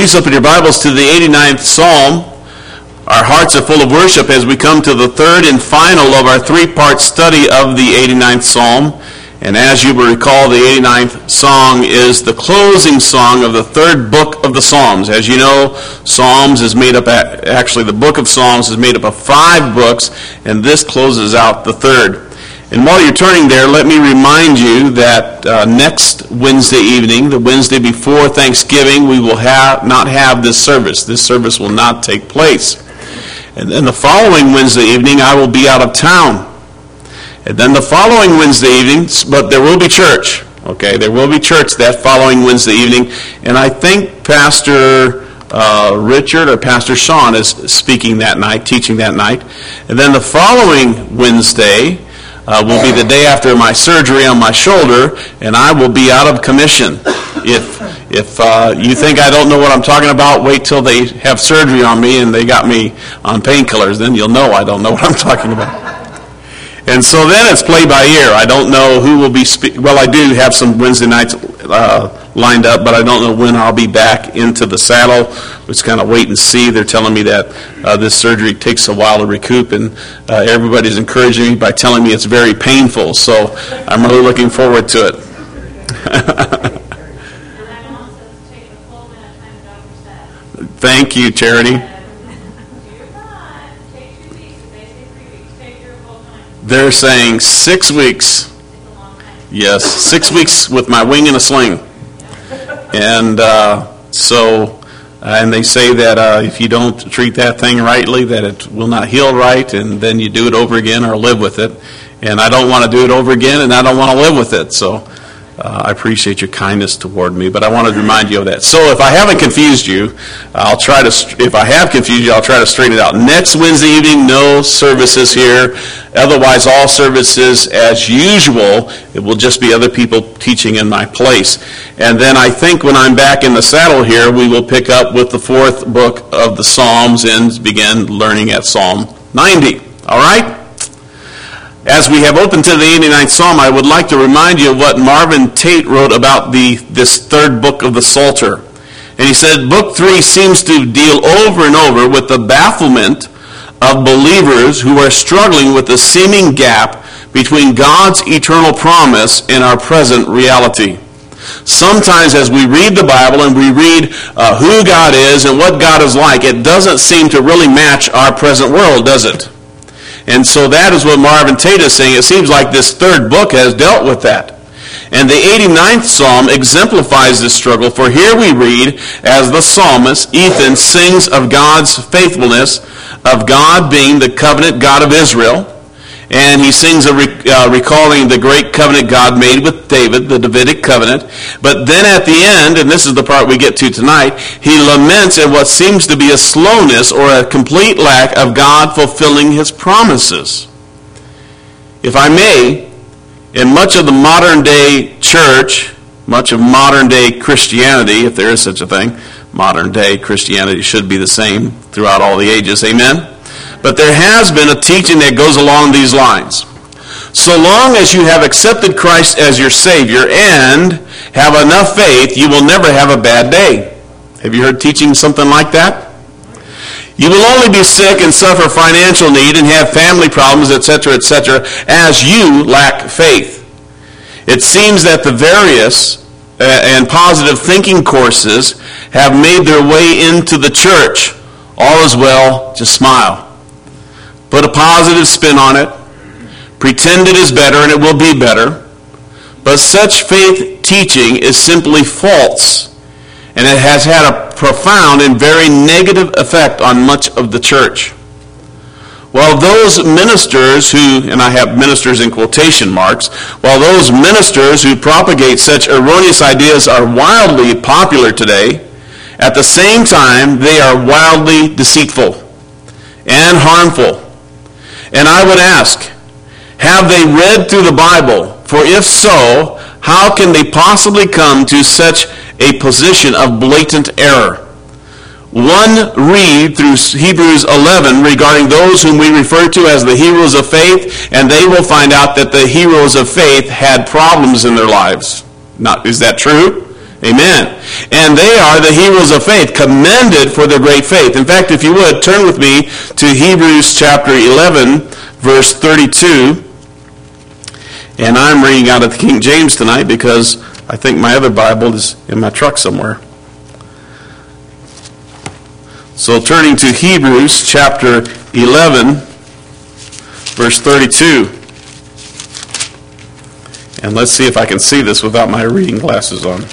Please open your Bibles to the 89th Psalm. Our hearts are full of worship as we come to the third and final of our three-part study of the 89th Psalm. And as you will recall, the 89th song is the closing song of the third book of the Psalms. As you know, Psalms is made up, actually the book of Psalms is made up of 5 books, and this closes out the third. And while you're turning there, let me remind you that next Wednesday evening, the Wednesday before Thanksgiving, we will not have this service. This service will not take place. And then the following Wednesday evening, I will be out of town. And then the following Wednesday evening, but there will be church. Okay, there will be church that following Wednesday evening. And I think Pastor Richard or Pastor Sean is speaking that night, teaching that night. And then the following Wednesday will be the day after my surgery on my shoulder, and I will be out of commission. If you think I don't know what I'm talking about, wait till they have surgery on me and they got me on painkillers. Then you'll know I don't know what I'm talking about. And so then it's play by ear. I don't know who will be well, I do have some Wednesday nights lined up, but I don't know when I'll be back into the saddle. Just kind of wait and see. They're telling me that this surgery takes a while to recoup, and everybody's encouraging me by telling me it's very painful. So I'm really looking forward to it. Thank you, Charity. They're saying 6 weeks. Yes, 6 weeks with my wing in a sling. And and they say that if you don't treat that thing rightly, that it will not heal right, and then you do it over again or live with it. And I don't want to do it over again, and I don't want to live with it. So I appreciate your kindness toward me, but I wanted to remind you of that. So if I haven't confused you, if I have confused you, I'll try to straighten it out. Next Wednesday evening, no services here. Otherwise, all services as usual. It will just be other people teaching in my place. And then I think when I'm back in the saddle here, we will pick up with the 4th book of the Psalms and begin learning at Psalm 90. All right? As we have opened to the 89th Psalm, I would like to remind you of what Marvin Tate wrote about this third book of the Psalter. And he said, Book 3 seems to deal over and over with the bafflement of believers who are struggling with the seeming gap between God's eternal promise and our present reality. Sometimes as we read the Bible and we read who God is and what God is like, it doesn't seem to really match our present world, does it? And so that is what Marvin Tate is saying. It seems like this third book has dealt with that. And the 89th Psalm exemplifies this struggle, for here we read, as the psalmist, Ethan, sings of God's faithfulness, of God being the covenant God of Israel. And he sings recalling the great covenant God made with David, the Davidic covenant. But then at the end, and this is the part we get to tonight, he laments at what seems to be a slowness or a complete lack of God fulfilling his promises. If I may, in much of the modern day church, much of modern day Christianity, if there is such a thing, modern day Christianity should be the same throughout all the ages, amen? But there has been a teaching that goes along these lines. So long as you have accepted Christ as your Savior and have enough faith, you will never have a bad day. Have you heard teaching something like that? You will only be sick and suffer financial need and have family problems, etc., as you lack faith. It seems that the various and positive thinking courses have made their way into the church. All is well, just smile. Put a positive spin on it. Pretend it is better and it will be better. But such faith teaching is simply false. And it has had a profound and very negative effect on much of the church. While those ministers who, and I have ministers in quotation marks, while those ministers who propagate such erroneous ideas are wildly popular today, at the same time they are wildly deceitful and harmful. And I would ask, have they read through the Bible? For if so, how can they possibly come to such a position of blatant error? One read through Hebrews 11 regarding those whom we refer to as the heroes of faith, and they will find out that the heroes of faith had problems in their lives. Now, is that true? Amen. And they are the heroes of faith, commended for their great faith. In fact, if you would, turn with me to Hebrews chapter 11, verse 32. And I'm reading out of the King James tonight because I think my other Bible is in my truck somewhere. So turning to Hebrews chapter 11, verse 32. And let's see if I can see this without my reading glasses on.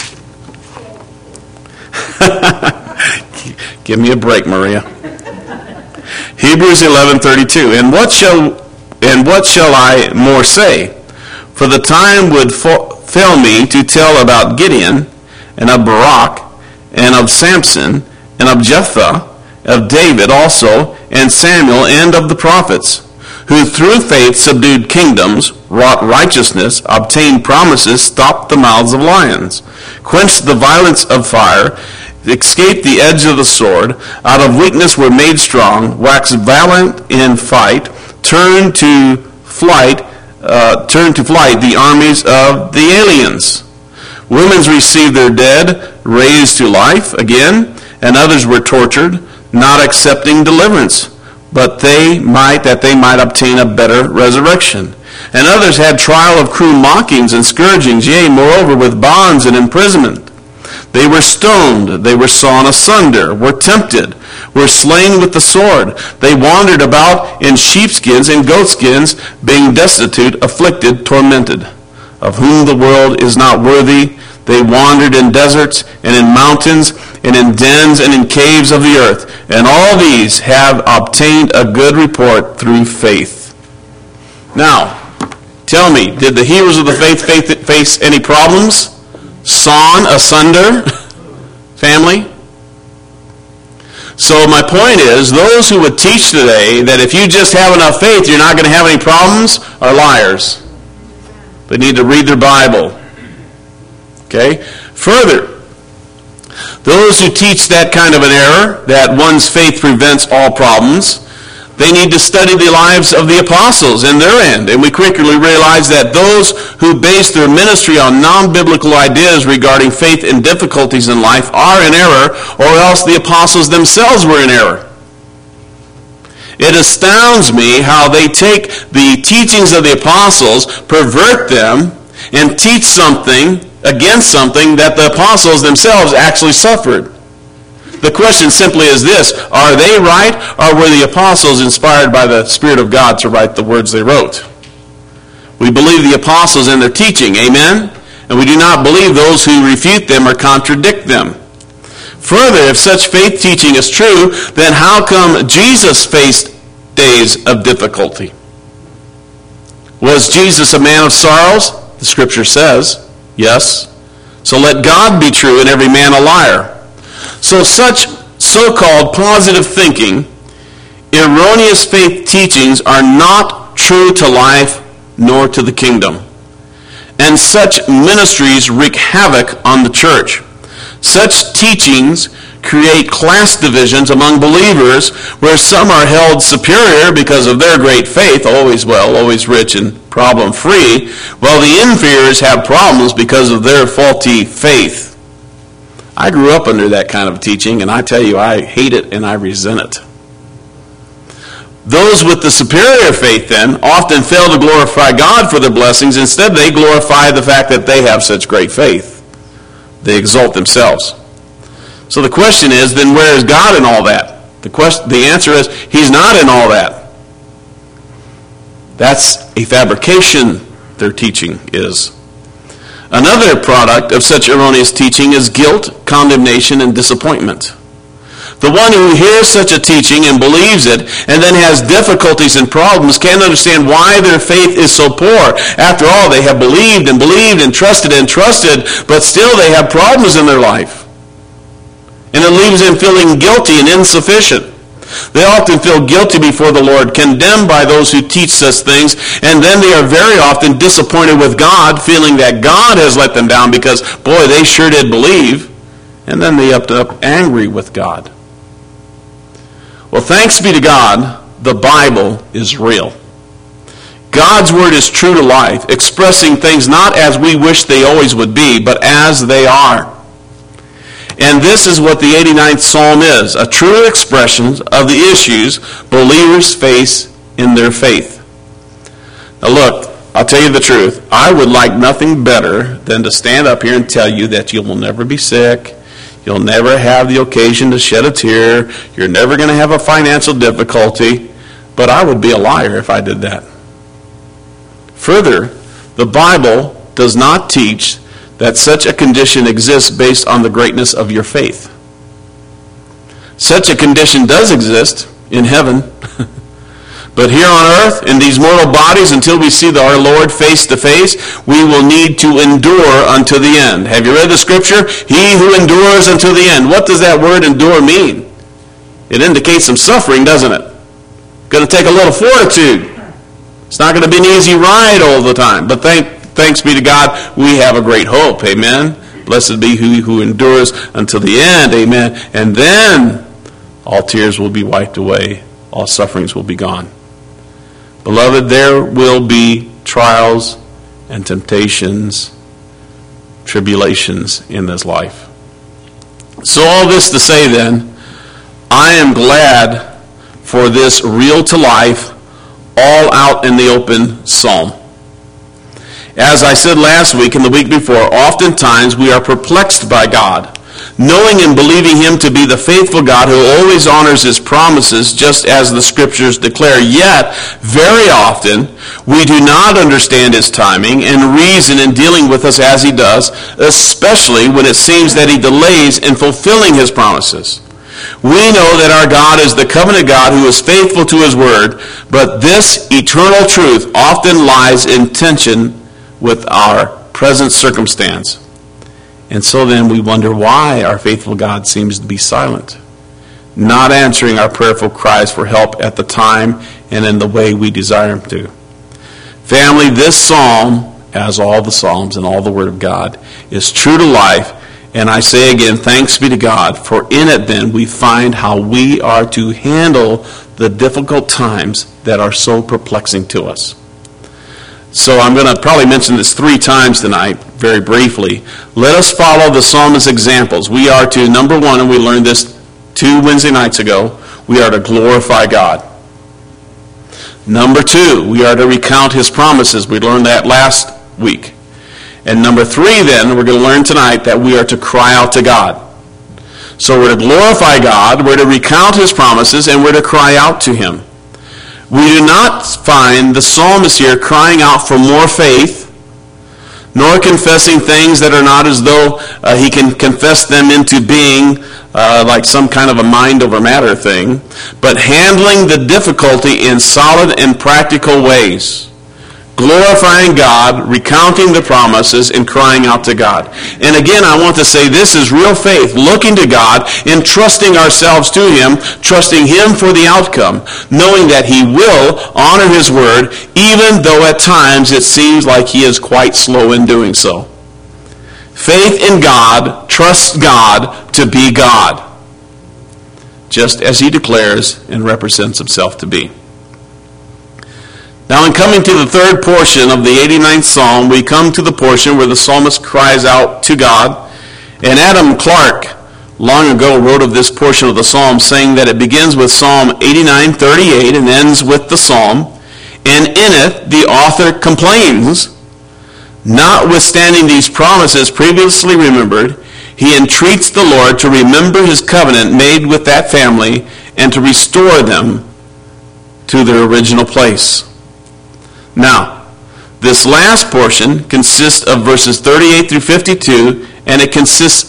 Give me a break, Maria. Hebrews 11:32. And what shall I more say? For the time would fail me to tell about Gideon, and of Barak, and of Samson, and of Jephthah, of David also, and Samuel, and of the prophets, who through faith subdued kingdoms, wrought righteousness, obtained promises, stopped the mouths of lions, quenched the violence of fire, escaped the edge of the sword, out of weakness were made strong, waxed valiant in fight, turned to flight the armies of the aliens. Women received their dead, raised to life again, and others were tortured, not accepting deliverance, but they might obtain a better resurrection. And others had trial of cruel mockings and scourgings, yea, moreover, with bonds and imprisonment. They were stoned, they were sawn asunder, were tempted, were slain with the sword. They wandered about in sheepskins and goatskins, being destitute, afflicted, tormented, of whom the world is not worthy. They wandered in deserts and in mountains and in dens and in caves of the earth. And all these have obtained a good report through faith. Now, tell me, did the heroes of the faith face any problems? Sawn asunder? Family? So my point is, those who would teach today that if you just have enough faith, you're not going to have any problems, are liars. They need to read their Bible. Okay? Further, those who teach that kind of an error, that one's faith prevents all problems, they need to study the lives of the apostles and their end. And we quickly realize that those who base their ministry on non-biblical ideas regarding faith and difficulties in life are in error, or else the apostles themselves were in error. It astounds me how they take the teachings of the apostles, pervert them, and teach something against something that the apostles themselves actually suffered. The question simply is this: are they right, or were the apostles inspired by the Spirit of God to write the words they wrote? We believe the apostles in their teaching, amen? And we do not believe those who refute them or contradict them. Further, if such faith teaching is true, then how come Jesus faced days of difficulty? Was Jesus a man of sorrows? The Scripture says, yes. So let God be true and every man a liar. So such so-called positive thinking, erroneous faith teachings are not true to life nor to the kingdom. And such ministries wreak havoc on the church. Such teachings create class divisions among believers where some are held superior because of their great faith, always rich and problem-free, while the inferiors have problems because of their faulty faith. I grew up under that kind of teaching, and I tell you, I hate it and I resent it. Those with the superior faith, then, often fail to glorify God for their blessings. Instead, they glorify the fact that they have such great faith. They exalt themselves. So the question is, then where is God in all that? The answer is, He's not in all that. That's a fabrication, their teaching is. Another product of such erroneous teaching is guilt, condemnation, and disappointment. The one who hears such a teaching and believes it and then has difficulties and problems can't understand why their faith is so poor. After all, they have believed and trusted, but still they have problems in their life. And it leaves them feeling guilty and insufficient. They often feel guilty before the Lord, condemned by those who teach such things, and then they are very often disappointed with God, feeling that God has let them down because, boy, they sure did believe, and then they end up angry with God. Well, thanks be to God, the Bible is real. God's word is true to life, expressing things not as we wish they always would be, but as they are. And this is what the 89th Psalm is, a true expression of the issues believers face in their faith. Now look, I'll tell you the truth. I would like nothing better than to stand up here and tell you that you will never be sick, you'll never have the occasion to shed a tear, you're never going to have a financial difficulty, but I would be a liar if I did that. Further, the Bible does not teach that such a condition exists based on the greatness of your faith. Such a condition does exist in heaven. But here on earth, in these mortal bodies, until we see our Lord face to face, we will need to endure unto the end. Have you read the scripture? He who endures until the end. What does that word endure mean? It indicates some suffering, doesn't it? Going to take a little fortitude. It's not going to be an easy ride all the time. But thanks be to God, we have a great hope. Amen. Blessed be he who endures until the end. Amen. And then all tears will be wiped away. All sufferings will be gone. Beloved, there will be trials and temptations, tribulations in this life. So all this to say then, I am glad for this real to life, all out in the open psalm. As I said last week and the week before, oftentimes we are perplexed by God, knowing and believing him to be the faithful God who always honors his promises, just as the scriptures declare. Yet, very often, we do not understand his timing and reason in dealing with us as he does, especially when it seems that he delays in fulfilling his promises. We know that our God is the covenant God who is faithful to his word, but this eternal truth often lies in tension with our present circumstance. And so then we wonder why our faithful God seems to be silent, not answering our prayerful cries for help at the time and in the way we desire him to. Family, this psalm, as all the psalms and all the word of God, is true to life. And I say again, thanks be to God, for in it then we find how we are to handle the difficult times that are so perplexing to us. So I'm going to probably mention this 3 times tonight, very briefly. Let us follow the psalmist's examples. We are to, number 1, and we learned this 2 Wednesday nights ago, we are to glorify God. Number 2, we are to recount his promises. We learned that last week. And number 3 then, we're going to learn tonight that we are to cry out to God. So we're to glorify God, we're to recount his promises, and we're to cry out to him. We do not find the psalmist here crying out for more faith, nor confessing things that are not as though he can confess them into being like some kind of a mind over matter thing, but handling the difficulty in solid and practical ways. Glorifying God, recounting the promises, and crying out to God. And again, I want to say this is real faith, looking to God, entrusting ourselves to him, trusting him for the outcome, knowing that he will honor his word, even though at times it seems like he is quite slow in doing so. Faith in God trusts God to be God, just as he declares and represents himself to be. Now, in coming to the third portion of the 89th Psalm, we come to the portion where the psalmist cries out to God. And Adam Clarke long ago wrote of this portion of the psalm, saying that it begins with Psalm 89:38 and ends with the psalm. And in it, the author complains, notwithstanding these promises previously remembered, he entreats the Lord to remember his covenant made with that family and to restore them to their original place. Now, this last portion consists of verses 38 through 52, and it contains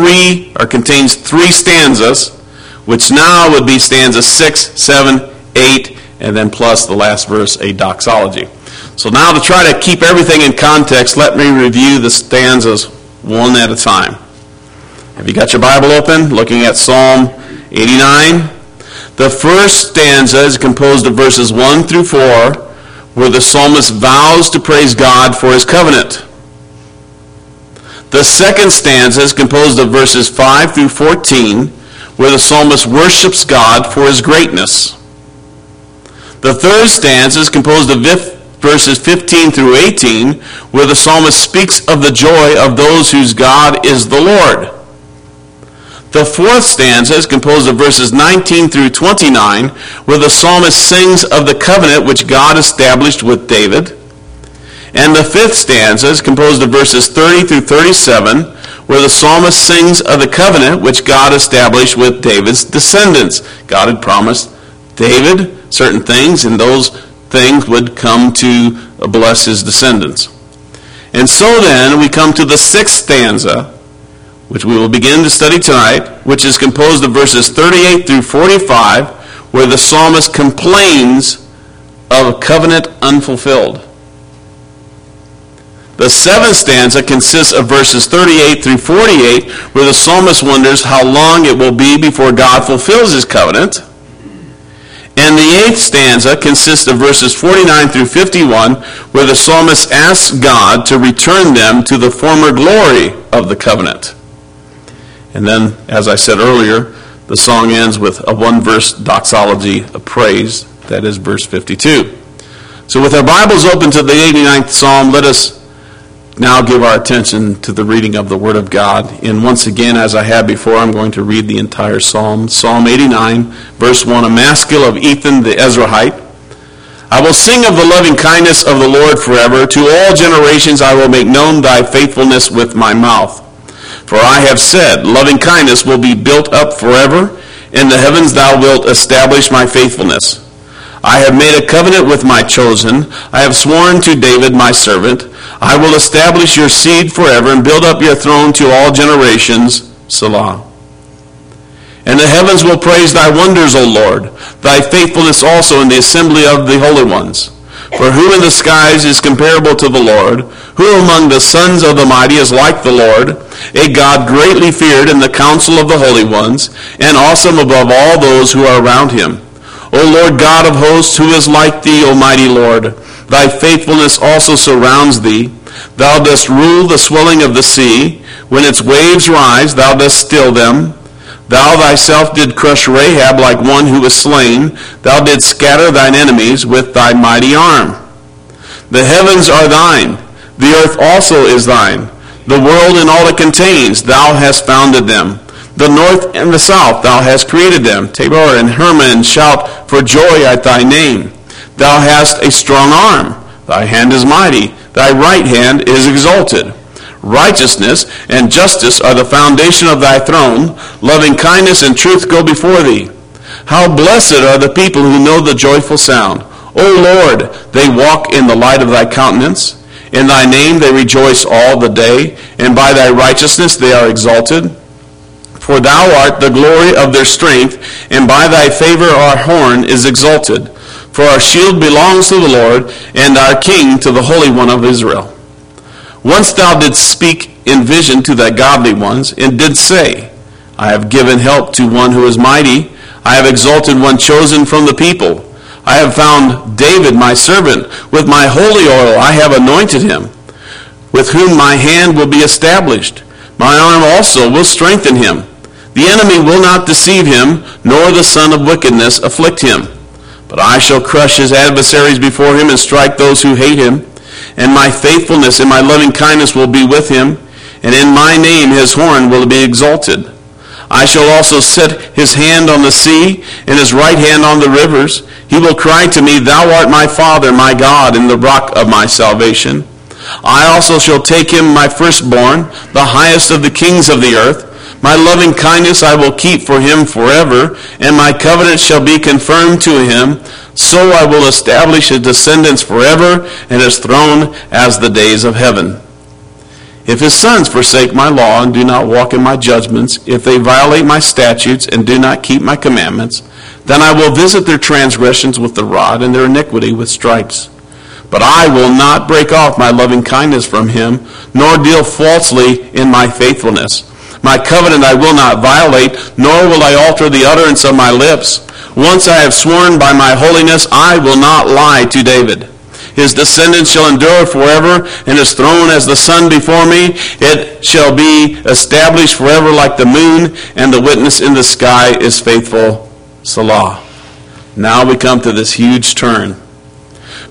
3 stanzas, which now would be stanzas 6, 7, 8, and then plus the last verse, a doxology. So now to try to keep everything in context, let me review the stanzas one at a time. Have you got your Bible open? Looking at Psalm 89. The first stanza is composed of verses 1 through 4, where the psalmist vows to praise God for his covenant. The second stanza is composed of verses 5 through 14, where the psalmist worships God for his greatness. The third stanza is composed of verses 15 through 18, where the psalmist speaks of the joy of those whose God is the Lord. The fourth stanza is composed of verses 19 through 29, where the psalmist sings of the covenant which God established with David. And the fifth stanza is composed of verses 30 through 37, where the psalmist sings of the covenant which God established with David's descendants. God had promised David certain things, and those things would come to bless his descendants. And so then we come to the sixth stanza, which we will begin to study tonight, which is composed of verses 38 through 45, where the psalmist complains of a covenant unfulfilled. The seventh stanza consists of verses 38 through 48, where the psalmist wonders how long it will be before God fulfills his covenant. And the eighth stanza consists of verses 49 through 51, where the psalmist asks God to return them to the former glory of the covenant. And then, as I said earlier, the song ends with a one-verse doxology of praise, that is verse 52. So with our Bibles open to the 89th Psalm, let us now give our attention to the reading of the Word of God. And once again, as I have before, I'm going to read the entire Psalm. Psalm 89, verse 1, a maskil of Ethan the Ezrahite. I will sing of the loving kindness of the Lord forever. To all generations I will make known thy faithfulness with my mouth. For I have said, loving kindness will be built up forever. In the heavens thou wilt establish my faithfulness. I have made a covenant with my chosen. I have sworn to David my servant. I will establish your seed forever and build up your throne to all generations. Selah. And the heavens will praise thy wonders, O Lord, thy faithfulness also in the assembly of the holy ones. For who in the skies is comparable to the Lord? Who among the sons of the mighty is like the Lord? A God greatly feared in the council of the holy ones, and awesome above all those who are around him. O Lord God of hosts, who is like thee, O mighty Lord? Thy faithfulness also surrounds thee. Thou dost rule the swelling of the sea. When its waves rise, thou dost still them. Thou thyself did crush Rahab like one who was slain. Thou didst scatter thine enemies with thy mighty arm. The heavens are thine. The earth also is thine. The world and all it contains, thou hast founded them. The north and the south, thou hast created them. Tabor and Hermon shout for joy at thy name. Thou hast a strong arm. Thy hand is mighty. Thy right hand is exalted. Righteousness and justice are the foundation of thy throne. Loving kindness and truth go before thee. How blessed are the people who know the joyful sound. O Lord, they walk in the light of thy countenance. In thy name they rejoice all the day, and by thy righteousness they are exalted. For thou art the glory of their strength, and by thy favor our horn is exalted. For our shield belongs to the Lord, and our King to the Holy One of Israel. Once thou didst speak in vision to thy godly ones, and didst say, I have given help to one who is mighty. I have exalted one chosen from the people. I have found David my servant. With my holy oil I have anointed him, with whom my hand will be established. My arm also will strengthen him. The enemy will not deceive him, nor the son of wickedness afflict him. But I shall crush his adversaries before him and strike those who hate him. And my faithfulness and my loving kindness will be with him, and in my name his horn will be exalted. I shall also set his hand on the sea, and his right hand on the rivers. He will cry to me, Thou art my Father, my God, and the rock of my salvation. I also shall take him, my firstborn, the highest of the kings of the earth. My loving kindness I will keep for him forever, and my covenant shall be confirmed to him. So I will establish his descendants forever, and his throne as the days of heaven. If his sons forsake my law and do not walk in my judgments, if they violate my statutes and do not keep my commandments, then I will visit their transgressions with the rod and their iniquity with stripes. But I will not break off my loving kindness from him, nor deal falsely in my faithfulness. My covenant I will not violate, nor will I alter the utterance of my lips. Once I have sworn by my holiness, I will not lie to David. His descendants shall endure forever, and his throne as the sun before me. It shall be established forever like the moon, and the witness in the sky is faithful. Selah. Now we come to this huge turn.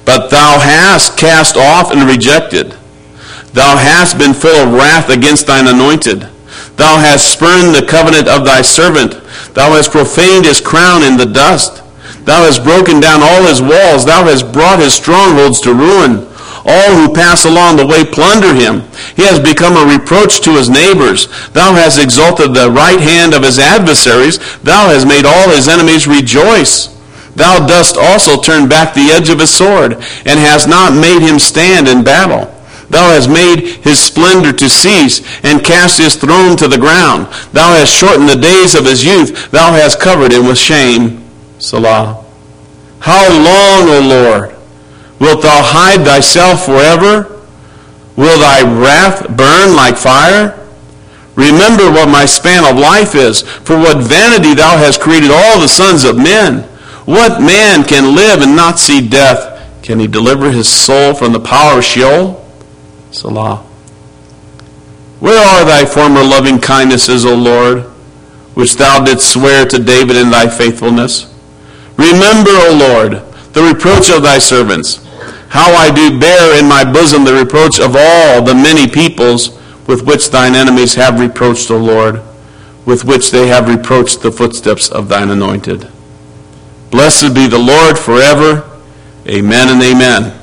But thou hast cast off and rejected. Thou hast been full of wrath against thine anointed. Thou hast spurned the covenant of thy servant. Thou hast profaned his crown in the dust. Thou hast broken down all his walls. Thou hast brought his strongholds to ruin. All who pass along the way plunder him. He has become a reproach to his neighbors. Thou hast exalted the right hand of his adversaries. Thou hast made all his enemies rejoice. Thou dost also turn back the edge of his sword, and hast not made him stand in battle. Thou hast made his splendor to cease, and cast his throne to the ground. Thou hast shortened the days of his youth. Thou hast covered him with shame. Selah. How long, O Lord, wilt thou hide thyself forever? Will thy wrath burn like fire? Remember what my span of life is, for what vanity thou hast created all the sons of men. What man can live and not see death? Can he deliver his soul from the power of Sheol? Selah. Where are thy former loving kindnesses, O Lord, which thou didst swear to David in thy faithfulness? Remember, O Lord, the reproach of thy servants, how I do bear in my bosom the reproach of all the many peoples with which thine enemies have reproached, O Lord, with which they have reproached the footsteps of thine anointed. Blessed be the Lord forever. Amen and amen.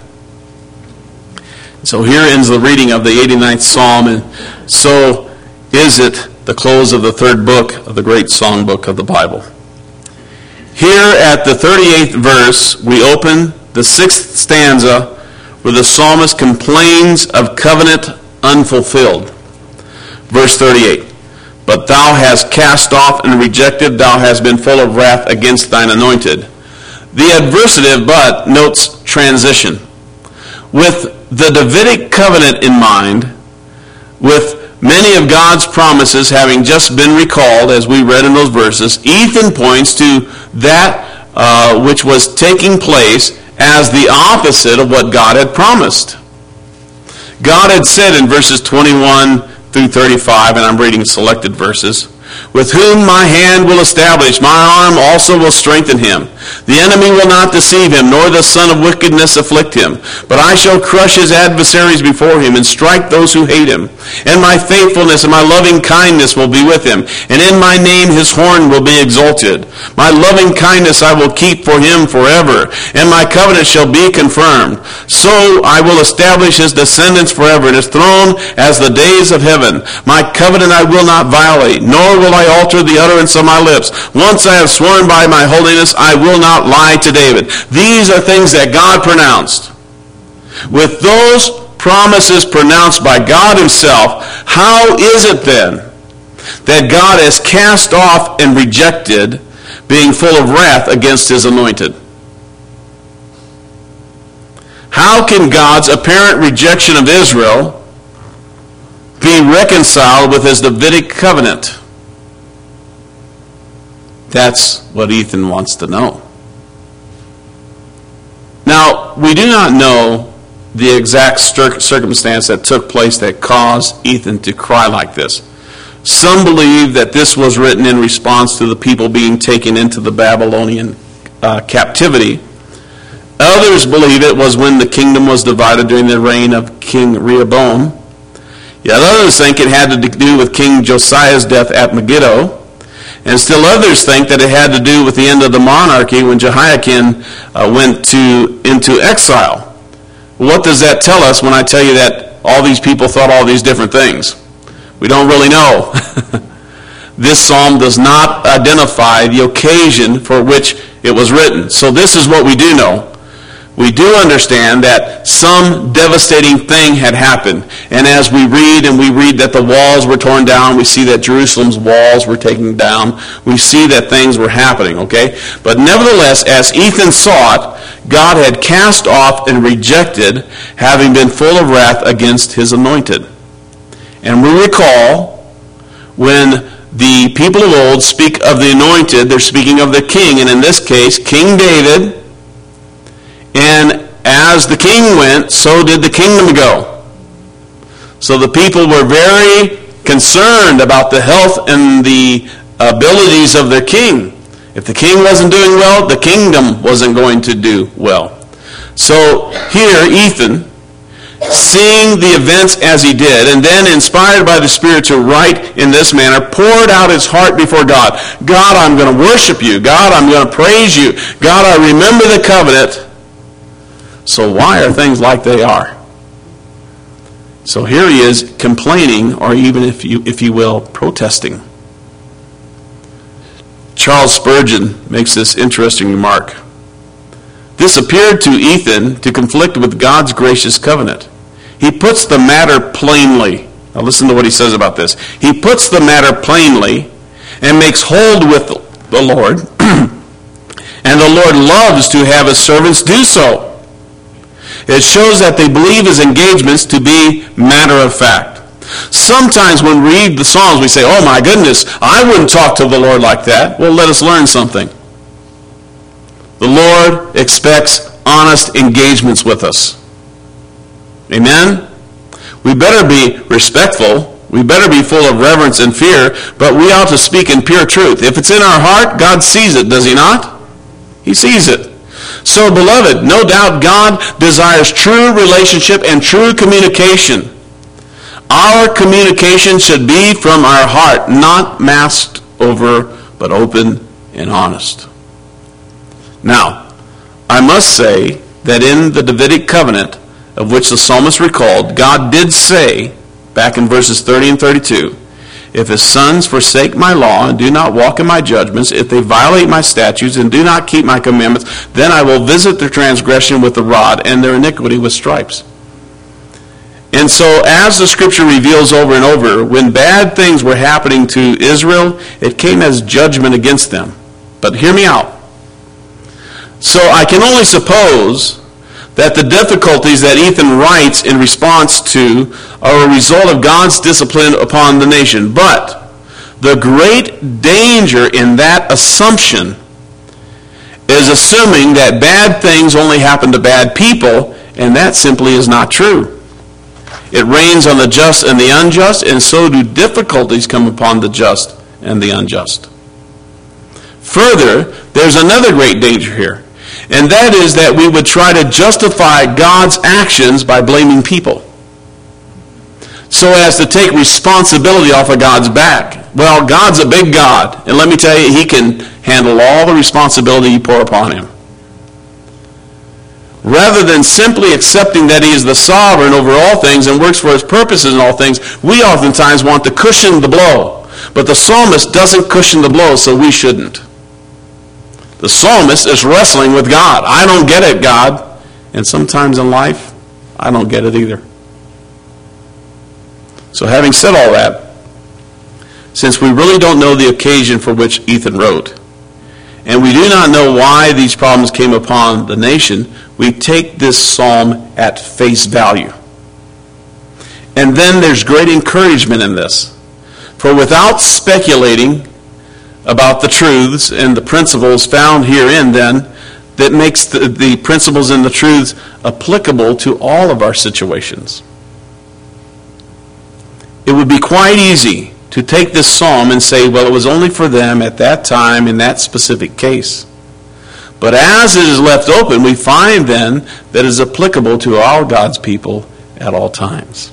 So here ends the reading of the 89th Psalm, and so is it the close of the third book of the great songbook of the Bible. Here at the 38th verse, we open the 6th stanza where the psalmist complains of covenant unfulfilled. Verse 38, But thou hast cast off and rejected, thou hast been full of wrath against thine anointed. The adversative but notes transition. With the Davidic covenant in mind, with many of God's promises having just been recalled, as we read in those verses, Ethan points to that which was taking place as the opposite of what God had promised. God had said in verses 21 through 35, and I'm reading selected verses, With whom my hand will establish, my arm also will strengthen him. The enemy will not deceive him, nor the son of wickedness afflict him. But I shall crush his adversaries before him, and strike those who hate him. And my faithfulness and my loving kindness will be with him, and in my name his horn will be exalted. My loving kindness I will keep for him forever, and my covenant shall be confirmed. So I will establish his descendants forever, and his throne as the days of heaven. My covenant I will not violate, nor will I alter the utterance of my lips. Once I have sworn by my holiness, I will not lie to David. These are things that God pronounced. With those promises pronounced by God himself, how is it then that God has cast off and rejected, being full of wrath against his anointed? How can God's apparent rejection of Israel be reconciled with his Davidic covenant? That's what Ethan wants to know. Now, we do not know the exact circumstance that took place that caused Ethan to cry like this. Some believe that this was written in response to the people being taken into the Babylonian captivity. Others believe it was when the kingdom was divided during the reign of King Rehoboam. Yet others think it had to do with King Josiah's death at Megiddo. And still others think that it had to do with the end of the monarchy when Jehoiakim went into exile. What does that tell us when I tell you that all these people thought all these different things? We don't really know. This psalm does not identify the occasion for which it was written. So this is what we do know. We do understand that some devastating thing had happened. And as we read that the walls were torn down, we see that Jerusalem's walls were taken down. We see that things were happening, okay? But nevertheless, as Ethan saw it, God had cast off and rejected, having been full of wrath against his anointed. And we recall when the people of old speak of the anointed, they're speaking of the king, and in this case, King David. And as the king went, so did the kingdom go. So the people were very concerned about the health and the abilities of their king. If the king wasn't doing well, the kingdom wasn't going to do well. So here, Ethan, seeing the events as he did, and then inspired by the Spirit to write in this manner, poured out his heart before God. God, I'm going to worship you. God, I'm going to praise you. God, I remember the covenant. So why are things like they are? So here he is complaining, or even, if you will, protesting. Charles Spurgeon makes this interesting remark. This appeared to Ethan to conflict with God's gracious covenant. He puts the matter plainly. Now listen to what he says about this. He puts the matter plainly and makes hold with the Lord. And the Lord loves to have his servants do so. It shows that they believe his engagements to be matter of fact. Sometimes when we read the Psalms, we say, oh my goodness, I wouldn't talk to the Lord like that. Well, let us learn something. The Lord expects honest engagements with us. Amen? We better be respectful. We better be full of reverence and fear, but we ought to speak in pure truth. If it's in our heart, God sees it, does he not? He sees it. So, beloved, no doubt God desires true relationship and true communication. Our communication should be from our heart, not masked over, but open and honest. Now, I must say that in the Davidic covenant, of which the psalmist recalled, God did say, back in verses 30 and 32, if his sons forsake my law and do not walk in my judgments, if they violate my statutes and do not keep my commandments, then I will visit their transgression with the rod and their iniquity with stripes. And so, as the scripture reveals over and over, when bad things were happening to Israel, it came as judgment against them. But hear me out. So I can only suppose that the difficulties that Ethan writes in response to are a result of God's discipline upon the nation. But the great danger in that assumption is assuming that bad things only happen to bad people, and that simply is not true. It rains on the just and the unjust, and so do difficulties come upon the just and the unjust. Further, there's another great danger here. And that is that we would try to justify God's actions by blaming people, so as to take responsibility off of God's back. Well, God's a big God, and let me tell you, he can handle all the responsibility you pour upon him. Rather than simply accepting that he is the sovereign over all things and works for his purposes in all things, we oftentimes want to cushion the blow. But the psalmist doesn't cushion the blow, so we shouldn't. The psalmist is wrestling with God. I don't get it, God. And sometimes in life, I don't get it either. So having said all that, since we really don't know the occasion for which Ethan wrote, and we do not know why these problems came upon the nation, we take this psalm at face value. And then there's great encouragement in this. For without speculating about the truths and the principles found herein, then, that makes the principles and the truths applicable to all of our situations. It would be quite easy to take this psalm and say, well, it was only for them at that time in that specific case. But as it is left open, we find then that it is applicable to all God's people at all times.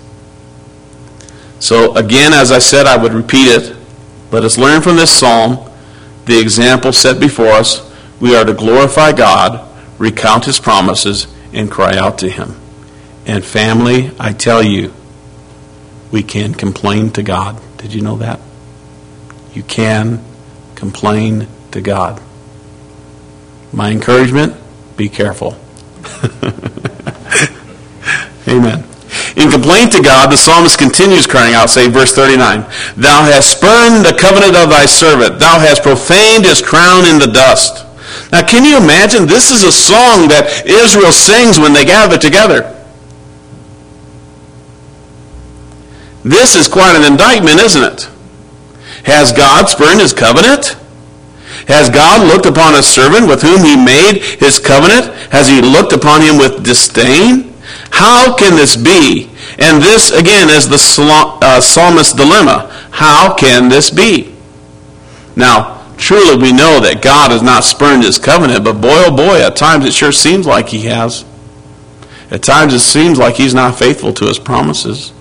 So again, as I said, I would repeat it. Let us learn from this psalm the example set before us. We are to glorify God, recount his promises, and cry out to him. And family, I tell you, we can complain to God. Did you know that? You can complain to God. My encouragement, be careful. Amen. In complaint to God, the psalmist continues crying out, say, verse 39, Thou hast spurned the covenant of thy servant. Thou hast profaned his crown in the dust. Now, can you imagine? This is a song that Israel sings when they gather together. This is quite an indictment, isn't it? Has God spurned his covenant? Has God looked upon his servant with whom he made his covenant? Has he looked upon him with disdain? How can this be? And this, again, is the psalmist's dilemma. How can this be? Now, truly we know that God has not spurned his covenant, but boy, oh boy, at times it sure seems like he has. At times it seems like he's not faithful to his promises.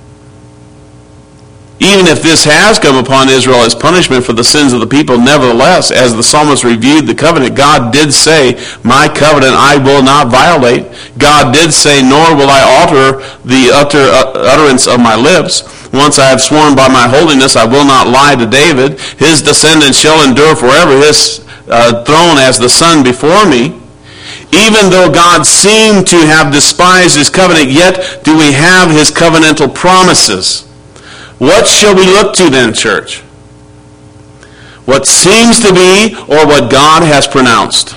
Even if this has come upon Israel as punishment for the sins of the people, nevertheless, as the psalmist reviewed the covenant, God did say, my covenant I will not violate. God did say, nor will I alter the utterance of my lips. Once I have sworn by my holiness, I will not lie to David. His descendants shall endure forever, his throne as the sun before me. Even though God seemed to have despised his covenant, yet do we have his covenantal promises. What shall we look to then, church? What seems to be or what God has pronounced?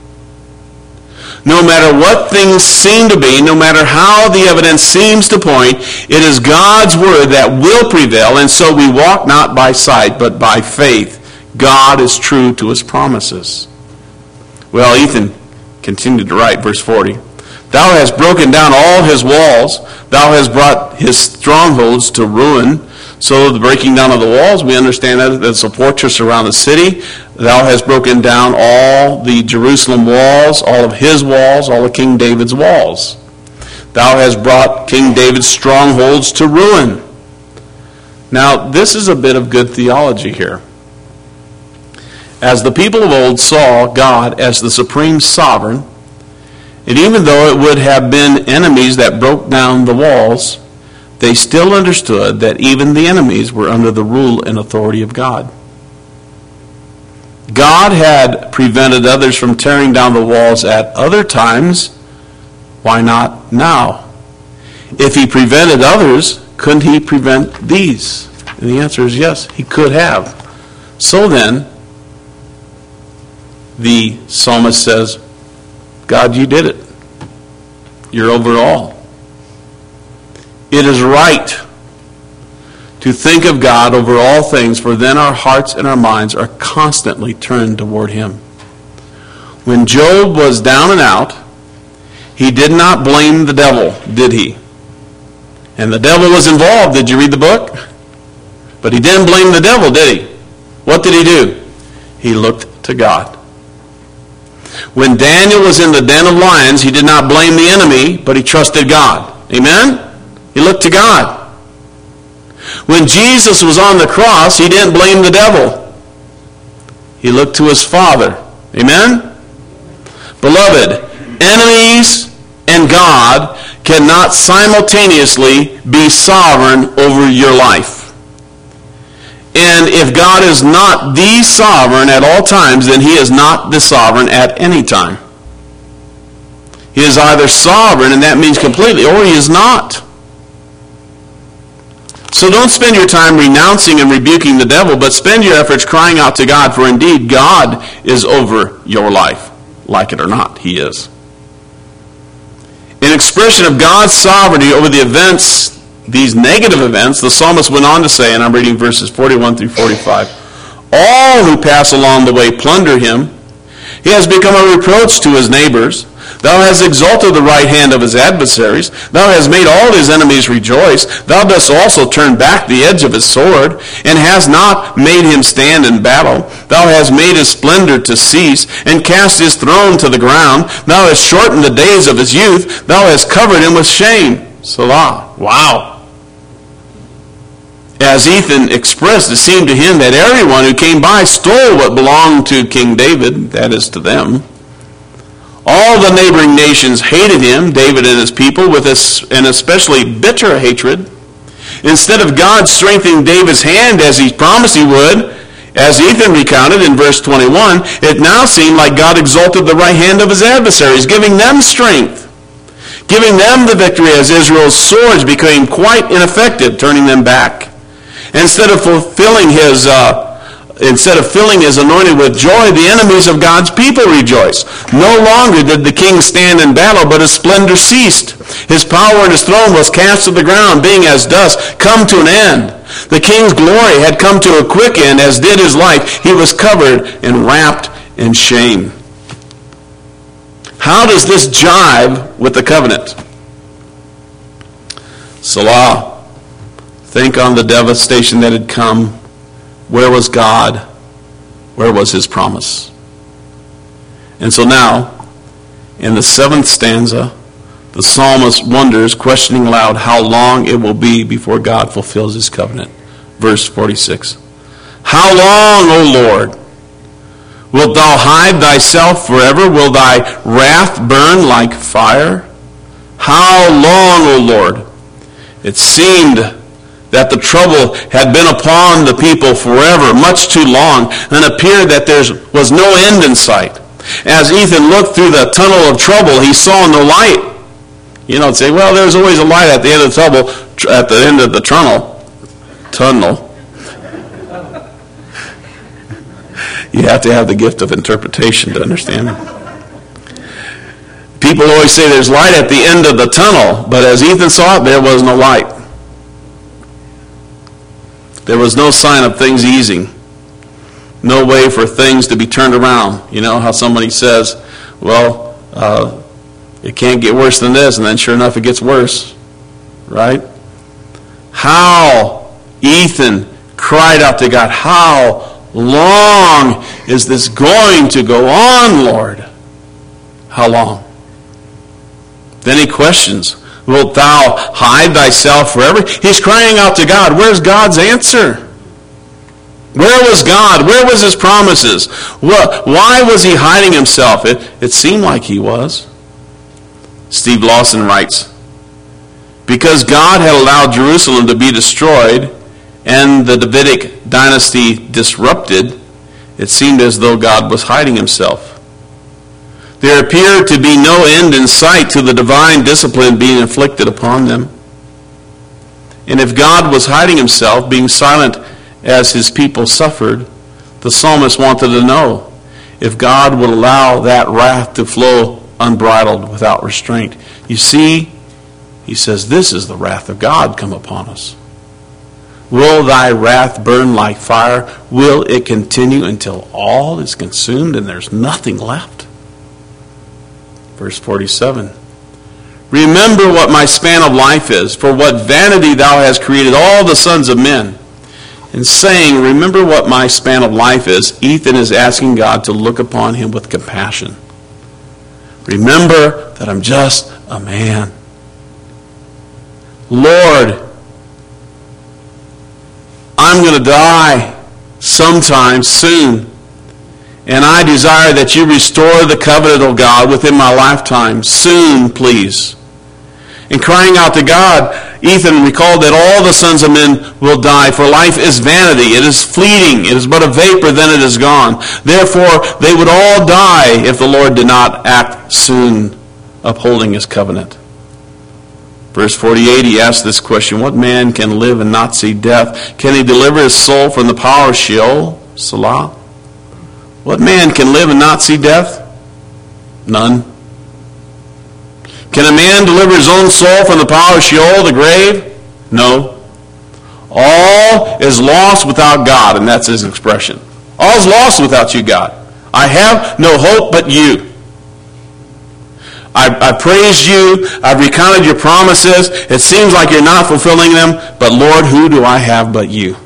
No matter what things seem to be, no matter how the evidence seems to point, it is God's word that will prevail, and so we walk not by sight, but by faith. God is true to his promises. Well, Ethan continued to write, verse 40. Thou hast broken down all his walls. Thou hast brought his strongholds to ruin. So the breaking down of the walls, we understand that it's a fortress around the city. Thou hast broken down all the Jerusalem walls, all of his walls, all of King David's walls. Thou hast brought King David's strongholds to ruin. Now, this is a bit of good theology here. As the people of old saw God as the supreme sovereign, and even though it would have been enemies that broke down the walls, they still understood that even the enemies were under the rule and authority of God. God had prevented others from tearing down the walls at other times. Why not now? If he prevented others, couldn't he prevent these? And the answer is yes, he could have. So then, the psalmist says, God, you did it. You're over all. It is right to think of God over all things, for then our hearts and our minds are constantly turned toward him. When Job was down and out, he did not blame the devil, did he? And the devil was involved. Did you read the book? But he didn't blame the devil, did he? What did he do? He looked to God. When Daniel was in the den of lions, he did not blame the enemy, but he trusted God. Amen? He looked to God. When Jesus was on the cross, he didn't blame the devil. He looked to his Father. Amen? Beloved, enemies and God cannot simultaneously be sovereign over your life. And if God is not the sovereign at all times, then he is not the sovereign at any time. He is either sovereign, and that means completely, or he is not. So don't spend your time renouncing and rebuking the devil, but spend your efforts crying out to God, for indeed God is over your life. Like it or not, he is. In expression of God's sovereignty over the events, these negative events, the psalmist went on to say, and I'm reading verses 41 through 45, all who pass along the way plunder him. He has become a reproach to his neighbors. Thou hast exalted the right hand of his adversaries. Thou hast made all his enemies rejoice. Thou dost also turn back the edge of his sword, and hast not made him stand in battle. Thou hast made his splendor to cease, and cast his throne to the ground. Thou hast shortened the days of his youth. Thou hast covered him with shame. Selah. Wow. As Ethan expressed, it seemed to him that everyone who came by stole what belonged to King David, that is to them. All the neighboring nations hated him, David and his people, with an especially bitter hatred. Instead of God strengthening David's hand as he promised he would, as Ethan recounted in verse 21, it now seemed like God exalted the right hand of his adversaries, giving them strength, giving them the victory as Israel's swords became quite ineffective, turning them back. Instead of filling his anointed with joy, the enemies of God's people rejoiced. No longer did the king stand in battle, but his splendor ceased. His power and his throne was cast to the ground, being as dust, come to an end. The king's glory had come to a quick end, as did his life. He was covered and wrapped in shame. How does this jive with the covenant? Selah. Think on the devastation that had come. Where was God? Where was his promise? And so now, in the 7th stanza, The psalmist wonders, questioning aloud, how long it will be before God fulfills his covenant. Verse 46. How long, O Lord? Wilt thou hide thyself forever? Will thy wrath burn like fire? How long, O Lord? It seemed that the trouble had been upon the people forever, much too long, and appeared that there was no end in sight. As Ethan looked through the tunnel of trouble, he saw no light. You know, say, well, there's always a light at the end of the tunnel, at the end of the tunnel. You have to have the gift of interpretation to understand it. People always say there's light at the end of the tunnel, but as Ethan saw it, there was no light. There was no sign of things easing. No way for things to be turned around. You know how somebody says, well, it can't get worse than this, and then sure enough it gets worse. Right? How Ethan cried out to God, how long is this going to go on, Lord? How long? Then he questions, wilt thou hide thyself forever? He's crying out to God. Where's God's answer? Where was God? Where was his promises? Why was he hiding himself? It seemed like he was. Steve Lawson writes, because God had allowed Jerusalem to be destroyed and the Davidic dynasty disrupted, it seemed as though God was hiding himself. There appeared to be no end in sight to the divine discipline being inflicted upon them. And if God was hiding himself, being silent as his people suffered, the psalmist wanted to know if God would allow that wrath to flow unbridled without restraint. You see, he says, this is the wrath of God come upon us. Will thy wrath burn like fire? Will it continue until all is consumed and there's nothing left? Verse 47. Remember what my span of life is, for what vanity thou hast created all the sons of men. In saying, remember what my span of life is, Ethan is asking God to look upon him with compassion. Remember that I'm just a man. Lord, I'm going to die sometime soon. And I desire that you restore the covenant of God within my lifetime. Soon, please. In crying out to God, Ethan recalled that all the sons of men will die, for life is vanity. It is fleeting. It is but a vapor, then it is gone. Therefore, they would all die if the Lord did not act soon, upholding his covenant. Verse 48, he asks this question, what man can live and not see death? Can he deliver his soul from the power of Sheol? Salah. What man can live and not see death? None. Can a man deliver his own soul from the power of Sheol, the grave? No. All is lost without God, and that's his expression. All is lost without you, God. I have no hope but you. I praised you. I've recounted your promises. It seems like you're not fulfilling them, but Lord, who do I have but you?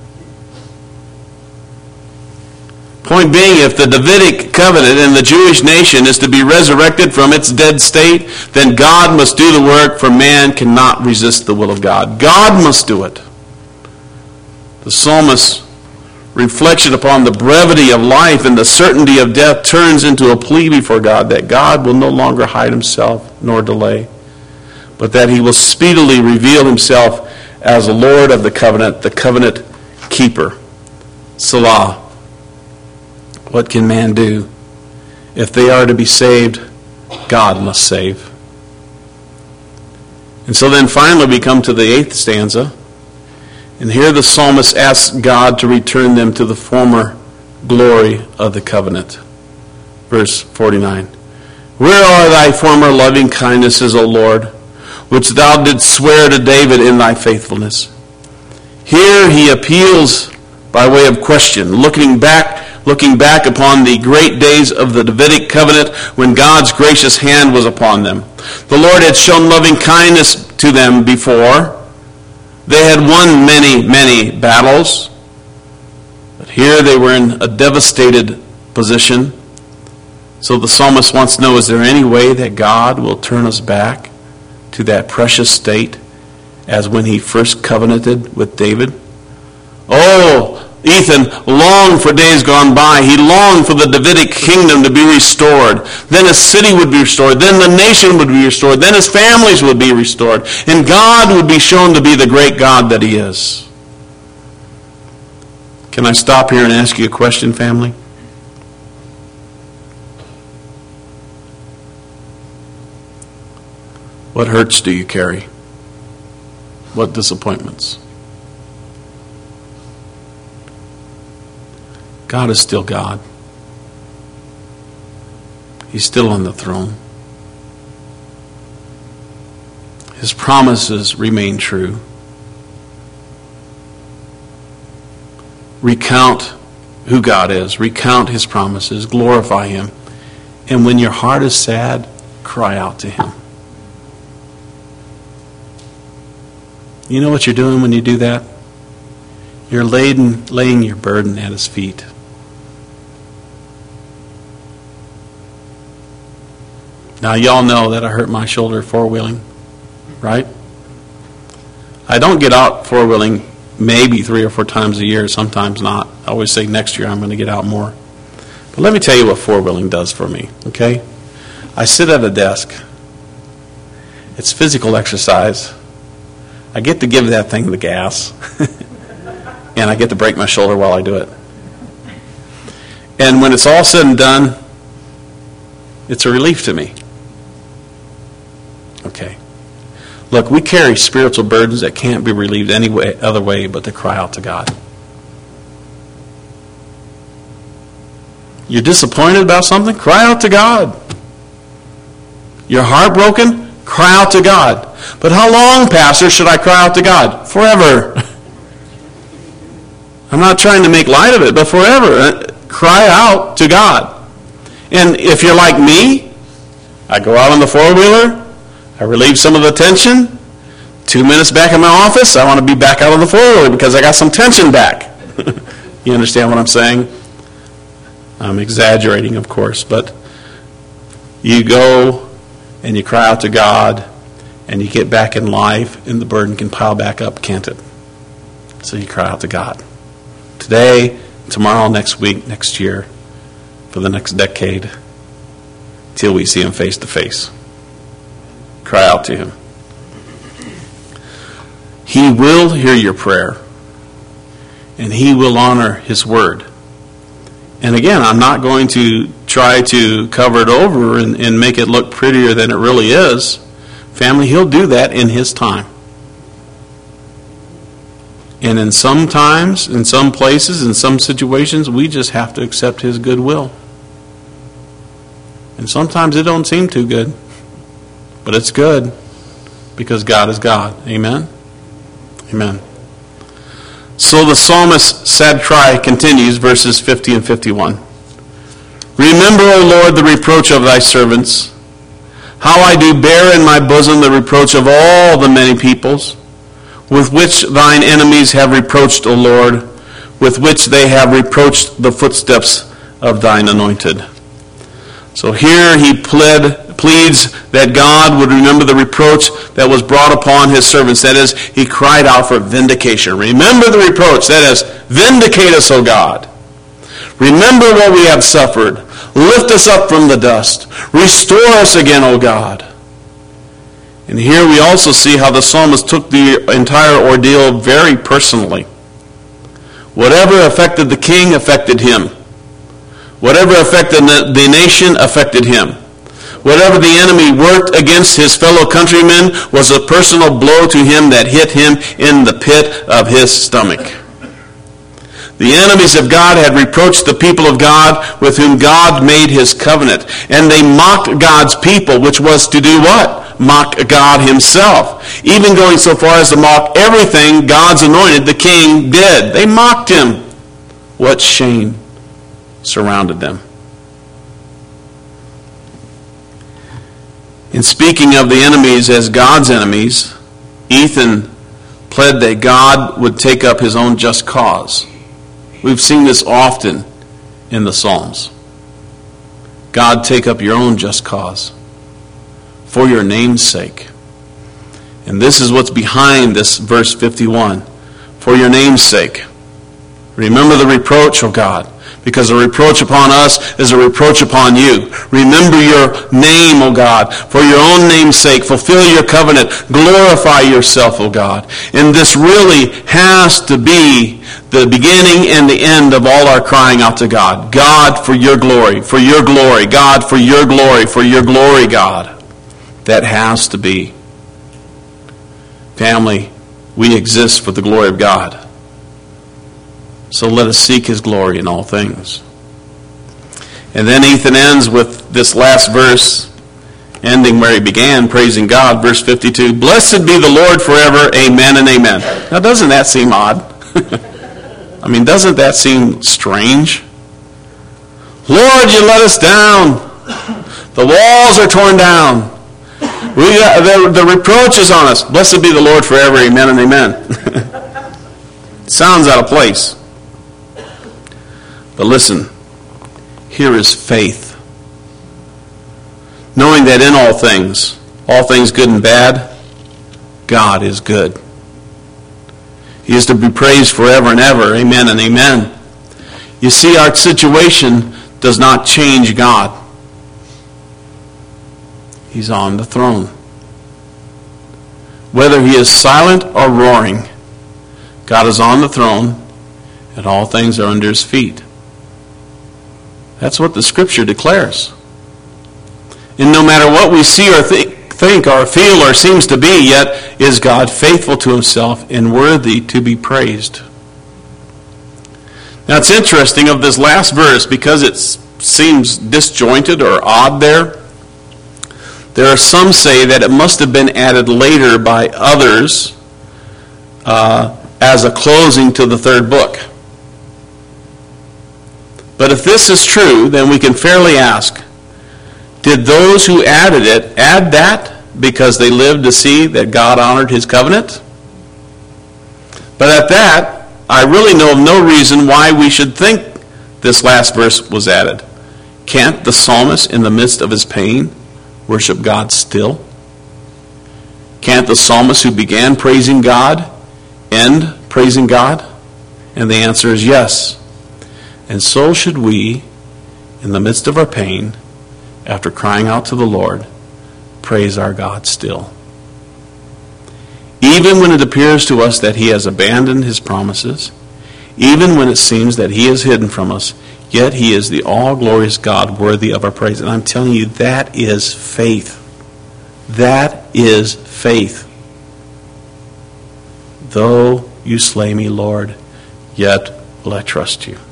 Point being, if the Davidic covenant and the Jewish nation is to be resurrected from its dead state, then God must do the work, for man cannot resist the will of God. God must do it. The psalmist's reflection upon the brevity of life and the certainty of death turns into a plea before God that God will no longer hide himself nor delay, but that he will speedily reveal himself as the Lord of the covenant keeper. Salah. What can man do? If they are to be saved, God must save. And so then finally we come to the 8th stanza. And here the psalmist asks God to return them to the former glory of the covenant. Verse 49. Where are thy former loving kindnesses, O Lord, which thou didst swear to David in thy faithfulness? Here he appeals by way of question, looking back upon the great days of the Davidic covenant when God's gracious hand was upon them. The Lord had shown loving kindness to them before. They had won many, many battles. But here they were in a devastated position. So the psalmist wants to know, is there any way that God will turn us back to that precious state as when he first covenanted with David? Oh, Ethan longed for days gone by. He longed for the Davidic kingdom to be restored. Then his city would be restored. Then the nation would be restored. Then his families would be restored. And God would be shown to be the great God that he is. Can I stop here and ask you a question, family? What hurts do you carry? What disappointments? God is still God. He's still on the throne. His promises remain true. Recount who God is. Recount his promises. Glorify him. And when your heart is sad, cry out to him. You know what you're doing when you do that? You're laying your burden at his feet. Now, y'all know that I hurt my shoulder four-wheeling, right? I don't get out four-wheeling maybe 3 or 4 times a year, sometimes not. I always say next year I'm going to get out more. But let me tell you what four-wheeling does for me, okay? I sit at a desk. It's physical exercise. I get to give that thing the gas. And I get to break my shoulder while I do it. And when it's all said and done, it's a relief to me. Okay. Look, we carry spiritual burdens that can't be relieved any other way but to cry out to God. You're disappointed about something? Cry out to God. You're heartbroken? Cry out to God. But how long, Pastor, should I cry out to God? Forever. I'm not trying to make light of it, but forever. Cry out to God. And if you're like me, I go out on the four-wheeler, I relieve some of the tension. 2 minutes back in my office, I want to be back out on the four-wheeler because I got some tension back. You understand what I'm saying? I'm exaggerating, of course, but you go and you cry out to God and you get back in life and the burden can pile back up, can't it? So you cry out to God. Today, tomorrow, next week, next year, for the next decade, till we see him face to face. Cry out to him. He will hear your prayer, and he will honor his word. And again, I'm not going to try to cover it over and make it look prettier than it really is. Family, he'll do that in his time. And in some times, in some places, in some situations, we just have to accept his goodwill. And sometimes it don't seem too good. But it's good because God is God. Amen? Amen. So the psalmist's sad cry continues, verses 50 and 51. Remember, O Lord, the reproach of thy servants, how I do bear in my bosom the reproach of all the many peoples, with which thine enemies have reproached, O Lord, with which they have reproached the footsteps of thine anointed. So here he pleads that God would remember the reproach that was brought upon his servants. That is, he cried out for vindication. Remember the reproach. That is, vindicate us, O God. Remember what we have suffered. Lift us up from the dust. Restore us again, O God. And here we also see how the psalmist took the entire ordeal very personally. Whatever affected the king affected him. Whatever affected the nation affected him. Whatever the enemy worked against his fellow countrymen was a personal blow to him that hit him in the pit of his stomach. The enemies of God had reproached the people of God with whom God made his covenant. And they mocked God's people, which was to do what? Mock God himself. Even going so far as to mock everything God's anointed, the king, did. They mocked him. What shame surrounded them. In speaking of the enemies as God's enemies, Ethan pled that God would take up his own just cause. We've seen this often in the Psalms. God, take up your own just cause for your name's sake. And this is what's behind this verse 51. For your name's sake. Remember the reproach, O God, because a reproach upon us is a reproach upon you. Remember your name, O God, for your own name's sake. Fulfill your covenant. Glorify yourself, O God. And this really has to be the beginning and the end of all our crying out to God. God, for your glory, for your glory. God, for your glory, God. That has to be. Family, we exist for the glory of God. So let us seek his glory in all things. And then Ethan ends with this last verse, ending where he began, praising God, verse 52. Blessed be the Lord forever, amen and amen. Now doesn't that seem odd? I mean, doesn't that seem strange? Lord, you let us down. The walls are torn down. The reproach is on us. Blessed be the Lord forever, amen and amen. Sounds out of place. But listen, here is faith. Knowing that in all things good and bad, God is good. He is to be praised forever and ever. Amen and amen. You see, our situation does not change God. He's on the throne. Whether he is silent or roaring, God is on the throne, and all things are under his feet. That's what the Scripture declares. And no matter what we see or think or feel or seems to be, yet is God faithful to himself and worthy to be praised. Now it's interesting of this last verse, because it seems disjointed or odd there. There are some say that it must have been added later by others as a closing to the third book. But if this is true, then we can fairly ask, did those who added it add that because they lived to see that God honored his covenant? But at that, I really know of no reason why we should think this last verse was added. Can't the psalmist, in the midst of his pain, worship God still? Can't the psalmist who began praising God end praising God? And the answer is yes. And so should we, in the midst of our pain, after crying out to the Lord, praise our God still. Even when it appears to us that he has abandoned his promises, even when it seems that he is hidden from us, yet he is the all-glorious God worthy of our praise. And I'm telling you, that is faith. That is faith. Though you slay me, Lord, yet will I trust you.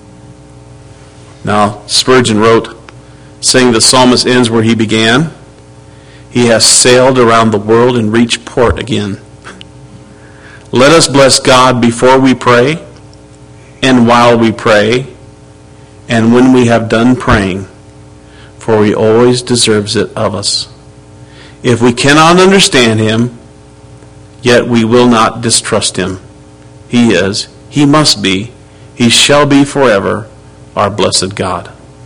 Now, Spurgeon wrote, saying the psalmist ends where he began. He has sailed around the world and reached port again. Let us bless God before we pray, and while we pray, and when we have done praying, for he always deserves it of us. If we cannot understand him, yet we will not distrust him. He is, he must be, he shall be forever our blessed God.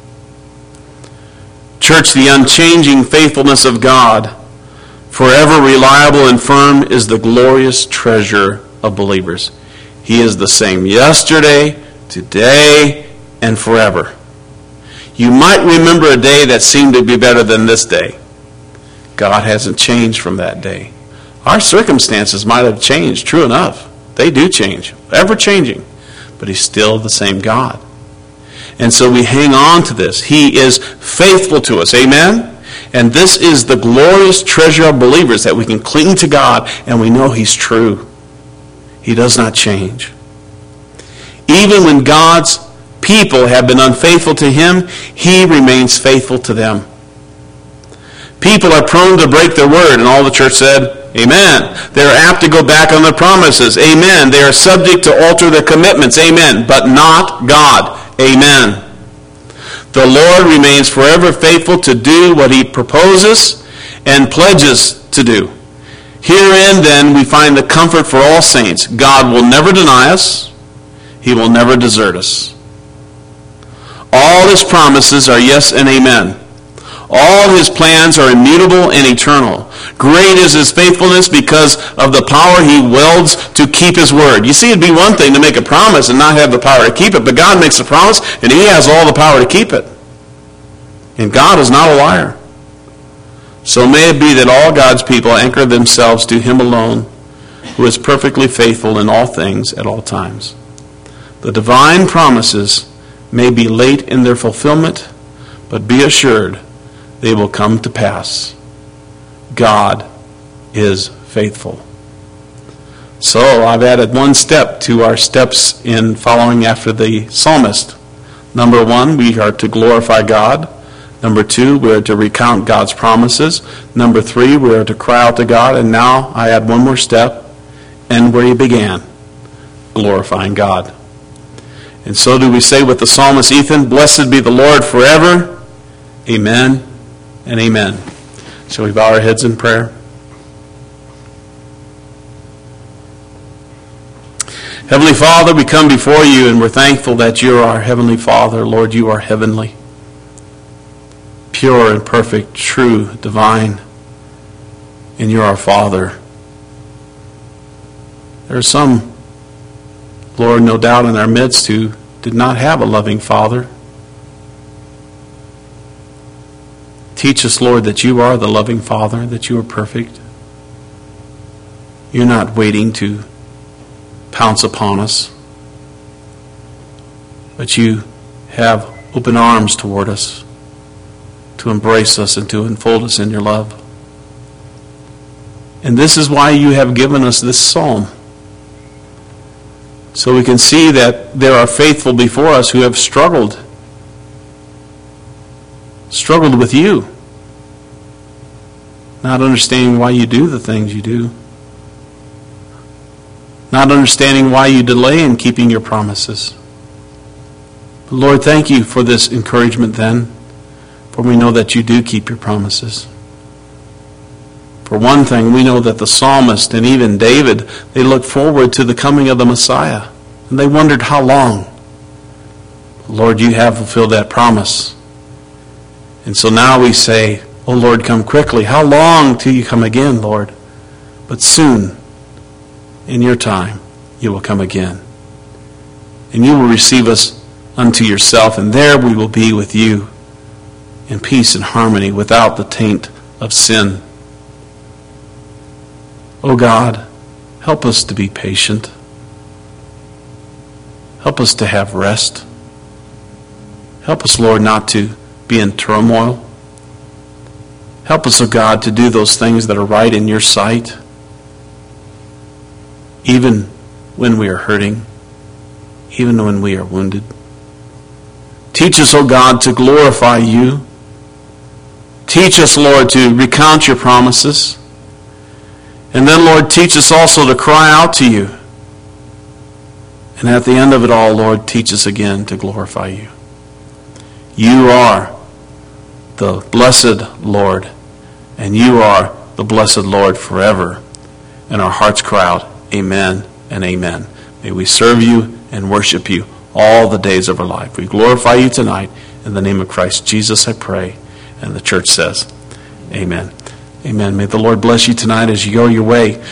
Church, the unchanging faithfulness of God, forever reliable and firm, is the glorious treasure of believers. He is the same yesterday, today, and forever. You might remember a day that seemed to be better than this day. God hasn't changed from that day. Our circumstances might have changed, true enough. They do change, ever changing. But he's still the same God. And so we hang on to this. He is faithful to us. Amen? And this is the glorious treasure of believers, that we can cling to God and we know he's true. He does not change. Even when God's people have been unfaithful to him, he remains faithful to them. People are prone to break their word, and all the church said, amen. They're apt to go back on their promises. Amen. They are subject to alter their commitments. Amen. But not God. Amen. The Lord remains forever faithful to do what he proposes and pledges to do. Herein, then, we find the comfort for all saints. God will never deny us. He will never desert us. All his promises are yes and amen. All his plans are immutable and eternal. Great is his faithfulness because of the power he wields to keep his word. You see, it'd be one thing to make a promise and not have the power to keep it, but God makes a promise and he has all the power to keep it. And God is not a liar. So may it be that all God's people anchor themselves to him alone, who is perfectly faithful in all things at all times. The divine promises may be late in their fulfillment, but be assured they will come to pass. God is faithful. So I've added one step to our steps in following after the psalmist. Number 1, we are to glorify God. Number 2, we are to recount God's promises. Number 3, we are to cry out to God. And now I add one more step, and where he began, glorifying God. And so do we say with the psalmist Ethan, blessed be the Lord forever. Amen and amen. Shall we bow our heads in prayer? Heavenly Father, we come before you and we're thankful that you're our Heavenly Father. Lord, you are heavenly, pure and perfect, true, divine, and you're our Father. There are some, Lord, no doubt in our midst who did not have a loving Father. Teach us, Lord, that you are the loving Father, that you are perfect. You're not waiting to pounce upon us, but you have open arms toward us to embrace us and to enfold us in your love. And this is why you have given us this psalm, so we can see that there are faithful before us who have struggled with you, not understanding why you do the things you do, not understanding why you delay in keeping your promises. But Lord, thank you for this encouragement then, for we know that you do keep your promises. For one thing, we know that the psalmist and even David, they looked forward to the coming of the Messiah, and they wondered how long. Lord, you have fulfilled that promise. And so now we say, oh Lord, come quickly. How long till you come again, Lord? But soon, in your time, you will come again. And you will receive us unto yourself, and there we will be with you in peace and harmony without the taint of sin. Oh God, help us to be patient. Help us to have rest. Help us, Lord, not to be in turmoil. Help us, oh God, to do those things that are right in your sight, even when we are hurting, even when we are wounded. Teach us, oh God, to glorify you. Teach us, Lord, to recount your promises. And then, Lord, teach us also to cry out to you. And at the end of it all, Lord, teach us again to glorify you. You are the blessed Lord, and you are the blessed Lord forever. And our hearts cry out, amen and amen. May we serve you and worship you all the days of our life. We glorify you tonight. In the name of Christ Jesus, I pray. And the church says, amen. Amen. May the Lord bless you tonight as you go your way.